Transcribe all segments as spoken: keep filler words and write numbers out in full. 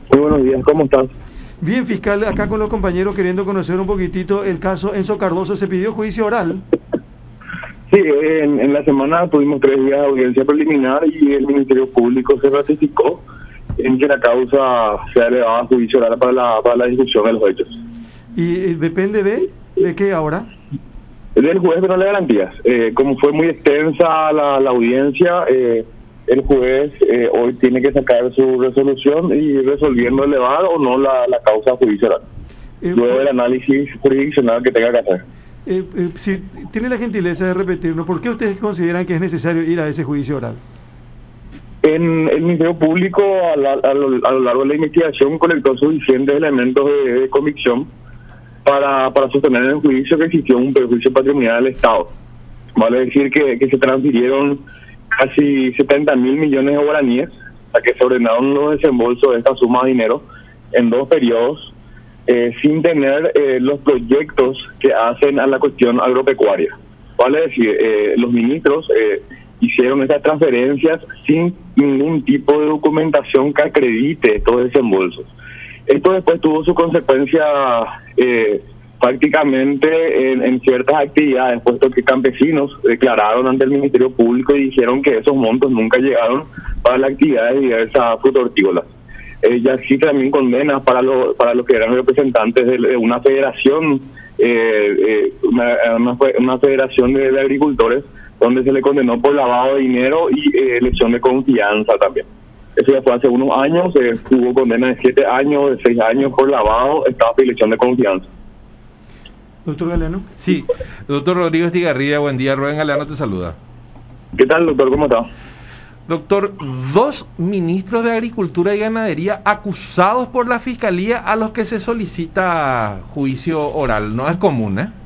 Muy buenos días, ¿cómo estás? Bien, fiscal, acá con los compañeros queriendo conocer un poquitito el caso Enzo Cardoso. ¿Se pidió juicio oral? Sí, en, en la semana tuvimos tres días de audiencia preliminar y el Ministerio Público se ratificó en que la causa sea elevada a juicio oral para la, para la discusión de los hechos. ¿Y eh, depende de, de qué ahora? Del juez, pero no le garantías. Eh, como fue muy extensa la, la audiencia, eh, el juez eh, hoy tiene que sacar su resolución y resolviendo elevar o no la, la causa judicial, Eh, luego del análisis jurisdiccional que tenga que hacer. Eh, eh, si tiene la gentileza de repetirnos, ¿por qué ustedes consideran que es necesario ir a ese juicio oral? En el Ministerio Público, a, la, a, lo, a lo largo de la investigación, colectó suficientes elementos de, de convicción para, para sostener en el juicio que existió un perjuicio patrimonial del Estado. Vale decir que, que se transfirieron casi setenta mil millones de guaraníes, a que se ordenaron los desembolsos de esta suma de dinero en dos periodos, eh, sin tener eh, los proyectos que hacen a la cuestión agropecuaria. Vale decir, eh, los ministros eh, hicieron estas transferencias sin ningún tipo de documentación que acredite estos desembolsos. Esto después tuvo su consecuencia eh, prácticamente en, en ciertas actividades, puesto que campesinos declararon ante el Ministerio Público y dijeron que esos montos nunca llegaron para las actividades diversas frutortícolas. Ella eh, sí también condena para los para los que eran representantes de, de una federación, eh, eh, una, una, una federación de, de agricultores, donde se le condenó por lavado de dinero y eh, elección de confianza también. Eso ya fue hace unos años, eh, hubo condena de siete años, de seis años por lavado, estaba por elección de confianza. Doctor Galeano. Sí, doctor Rodrigo Estigarribia, buen día. Rubén Galeano te saluda. ¿Qué tal, doctor? ¿Cómo está? Doctor, dos ministros de Agricultura y Ganadería acusados por la Fiscalía a los que se solicita juicio oral. No es común, ¿eh?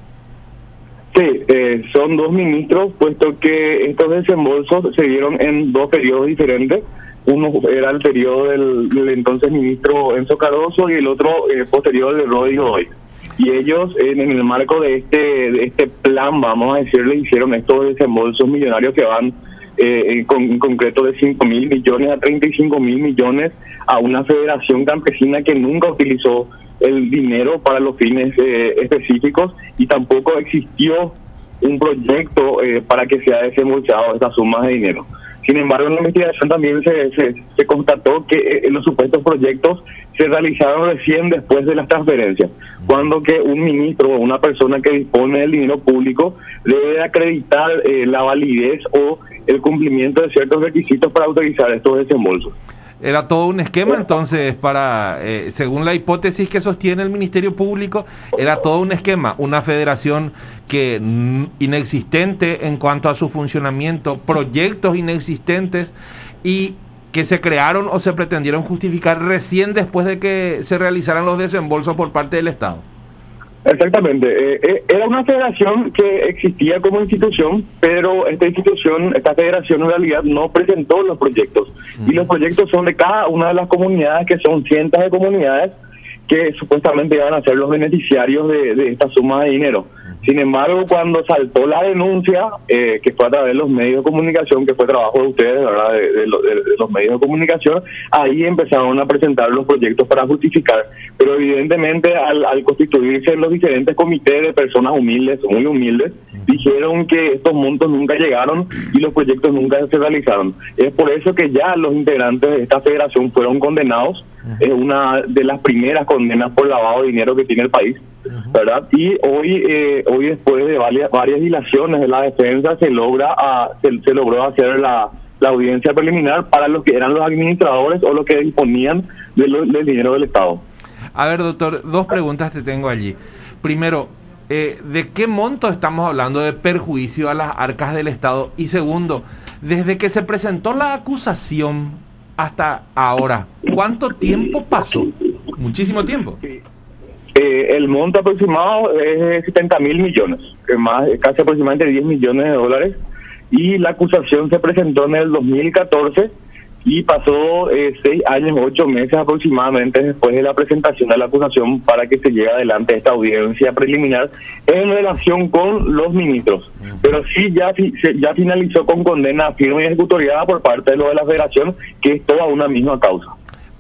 Sí, eh, son dos ministros, puesto que estos desembolsos se dieron en dos periodos diferentes. Uno era el periodo del, del entonces ministro Enzo Cardoso y el otro eh, posterior de Rodrigo Godoy. Y ellos, en, en el marco de este de este plan, vamos a decirle, hicieron estos desembolsos millonarios que van eh, en, con, en concreto de cinco mil millones a treinta y cinco mil millones a una federación campesina que nunca utilizó el dinero para los fines eh, específicos y tampoco existió un proyecto eh, para que sea desembolsado estas sumas de dinero. Sin embargo, en la investigación también se, se, se constató que eh, los supuestos proyectos se realizaron recién después de las transferencias, cuando que un ministro o una persona que dispone del dinero público debe acreditar eh, la validez o el cumplimiento de ciertos requisitos para autorizar estos desembolsos. Era todo un esquema entonces para, eh, según la hipótesis que sostiene el Ministerio Público, era todo un esquema, una federación que mm, inexistente en cuanto a su funcionamiento, proyectos inexistentes y que se crearon o se pretendieron justificar recién después de que se realizaran los desembolsos por parte del Estado. Exactamente, eh, eh, era una federación que existía como institución, pero esta institución, esta federación en realidad no presentó los proyectos. Uh-huh. Y los proyectos son de cada una de las comunidades, que son cientos de comunidades, que supuestamente iban a ser los beneficiarios de, de esta suma de dinero. Sin embargo, cuando saltó la denuncia, eh, que fue a través de los medios de comunicación, que fue trabajo de ustedes, ¿verdad? De, de, lo, de, de los medios de comunicación, ahí empezaron a presentar los proyectos para justificar. Pero evidentemente, al, al constituirse los diferentes comités de personas humildes, muy humildes, dijeron que estos montos nunca llegaron y los proyectos nunca se realizaron. Es por eso que ya los integrantes de esta federación fueron condenados. Es una de las primeras condenas por lavado de dinero que tiene el país, ¿verdad? Y hoy, eh, hoy después de varias, varias dilaciones de la defensa, se logra a, se, se logró hacer la, la audiencia preliminar para los que eran los administradores o los que disponían de lo, del dinero del Estado. A ver, doctor, dos preguntas te tengo allí. Primero, eh, ¿de qué monto estamos hablando de perjuicio a las arcas del Estado? Y segundo, desde que se presentó la acusación hasta ahora, ¿cuánto tiempo pasó? Muchísimo tiempo. Sí. Eh, el monto aproximado es de setenta mil millones, que más, casi aproximadamente diez millones de dólares, y la acusación se presentó en el dos mil catorce y pasó eh, seis años, ocho meses aproximadamente después de la presentación de la acusación para que se llegue adelante esta audiencia preliminar en relación con los ministros. Pero sí ya, ya finalizó con condena firme y ejecutoriada por parte de lo de la Federación, que es toda una misma causa.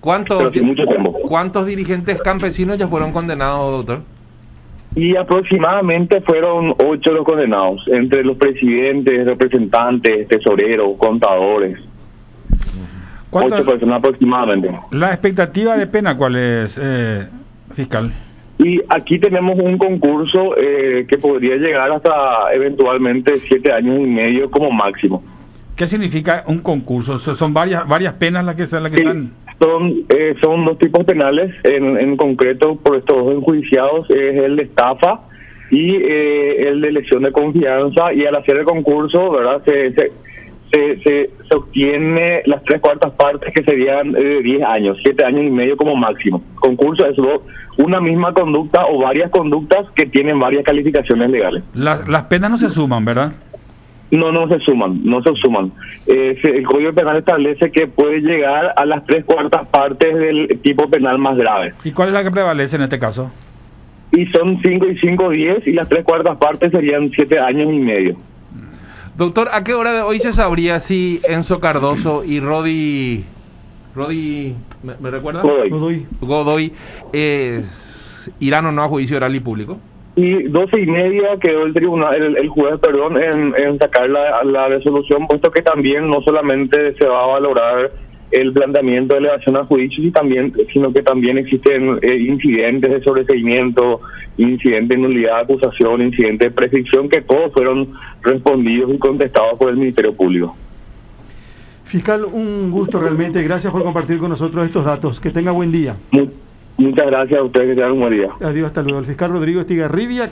¿Cuántos, pero sin mucho tiempo. ¿Cuántos dirigentes campesinos ya fueron condenados, doctor? Y aproximadamente fueron ocho los condenados, entre los presidentes, representantes, tesoreros, contadores. Ocho personas aproximadamente. ¿La expectativa de pena cuál es, eh, fiscal? Y aquí tenemos un concurso eh, que podría llegar hasta eventualmente siete años y medio como máximo. ¿Qué significa un concurso? ¿Son varias varias penas las que, las que Sí, están...? Son, eh, son dos tipos penales, en, en concreto por estos dos enjuiciados es el de estafa y eh, el de lesión de confianza, y al hacer el concurso, ¿verdad?, se, se, se, se, se obtiene las tres cuartas partes, que serían de eh, diez años, siete años y medio como máximo. Concurso es una misma conducta o varias conductas que tienen varias calificaciones legales. Las, las penas no se suman, ¿verdad? No, no se suman, no se suman. Eh, se, el Código Penal establece que puede llegar a las tres cuartas partes del tipo penal más grave. ¿Y cuál es la que prevalece en este caso? Y son cinco y cinco, diez, y las tres cuartas partes serían siete años y medio. Doctor, ¿a qué hora de hoy se sabría si Enzo Cardoso y Rodi... Rodi... ¿Me, me recuerda? Godoy. Godoy. Godoy eh, irán o no a juicio oral y público? Y doce y media quedó el tribunal, el, el juez, perdón, en, en sacar la, la resolución, puesto que también no solamente se va a valorar el planteamiento de elevación a juicio, y también, sino que también existen eh, incidentes de sobreseimiento, incidentes de nulidad de acusación, incidentes de prescripción, que todos fueron respondidos y contestados por el Ministerio Público. Fiscal, un gusto realmente. Gracias por compartir con nosotros estos datos. Que tenga buen día. Mu- muchas gracias a ustedes, que tengan un buen día. Adiós, hasta luego. El fiscal Rodrigo Estigarribia.